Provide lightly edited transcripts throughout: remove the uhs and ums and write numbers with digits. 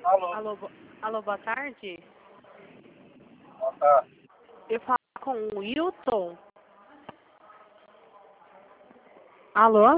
Alô, Alô, alô, boa tarde. boa tarde. Eu falo com o Wilton. Alô?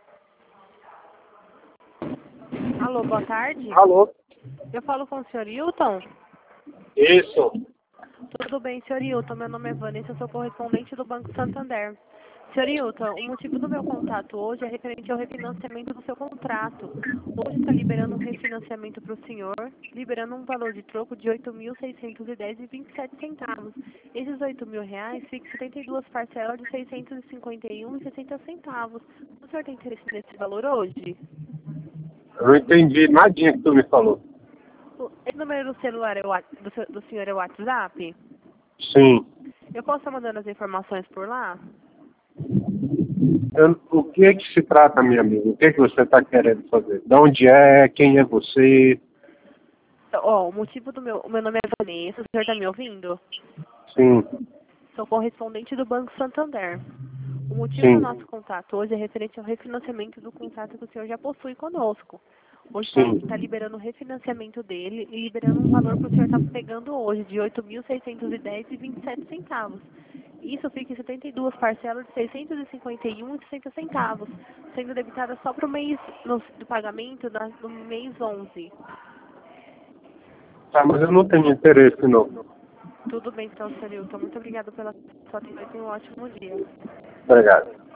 Alô, boa tarde. Alô? Eu falo com o senhor Wilton. Isso. Tudo bem, senhor Wilton. Meu nome é Vanessa, eu sou correspondente do Banco Santander. Senhor Wilton, o motivo do meu contato hoje é referente ao refinanciamento do seu contrato. Hoje está liberando um refinanciamento para o senhor, liberando um valor de troco de R$ 8.610,27. Esses R$ 8.000 ficam 72 parcelas de R$ 651,60. O senhor tem interesse nesse valor hoje? Eu não entendi nadinha que tu me falou. Esse número do celular do senhor é o WhatsApp? Sim. Eu posso estar mandando as informações por lá? O que é que se trata, minha amiga? O que é que você está querendo fazer? De onde é? Quem é você? Ó, o motivo o meu nome é Vanessa, o senhor está me ouvindo? Sim. Sou correspondente do Banco Santander. O motivo do Sim. nosso contato hoje é referente ao refinanciamento do contrato que o senhor já possui conosco. Hoje Sim. está liberando o refinanciamento dele e liberando um valor que o senhor está pegando hoje de R$ 8.610,27. Isso fica em 72 parcelas de R$ 651,60, sendo debitada só para o mês do pagamento no mês 11. Tá, mas eu não tenho interesse, não. Tudo bem, então, senhor Hilton. Muito obrigada pela sua atenção e tenha um ótimo dia. Obrigado.